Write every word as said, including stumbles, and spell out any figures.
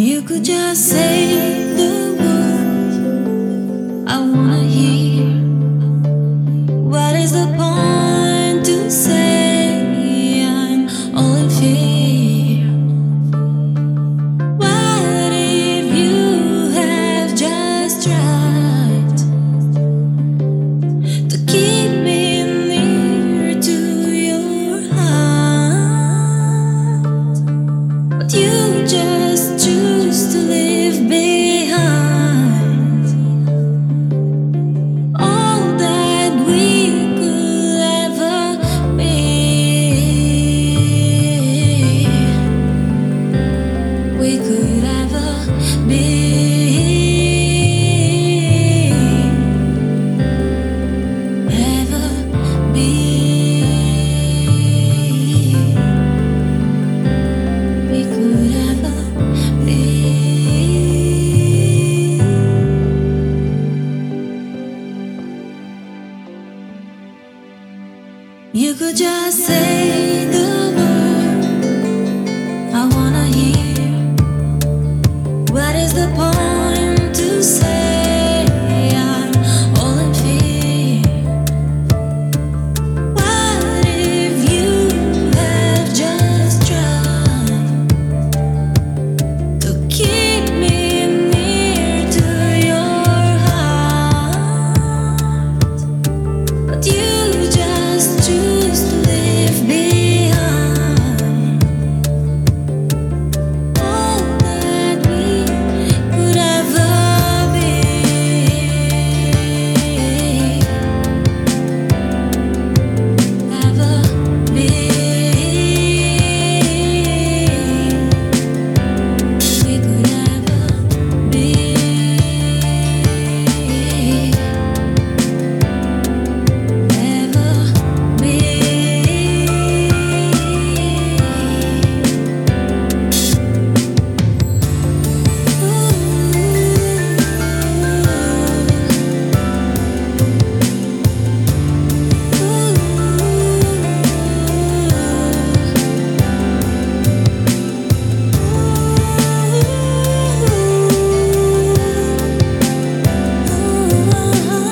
You could just say the words I wanna hear. What is the point to say I'm all in fear? What if you have just tried to keep me near to your heart, but you just choose to leave behind all that we could ever be. We could ever be. Ever be. We could ever be. You could just say the word I wanna hear. What is the point to say I'm all in fear? What if you have just tried to keep me near to your heart, but you just choose to leave behind all that we could ever be. Ever be. We could ever be. Ever be. Ooh.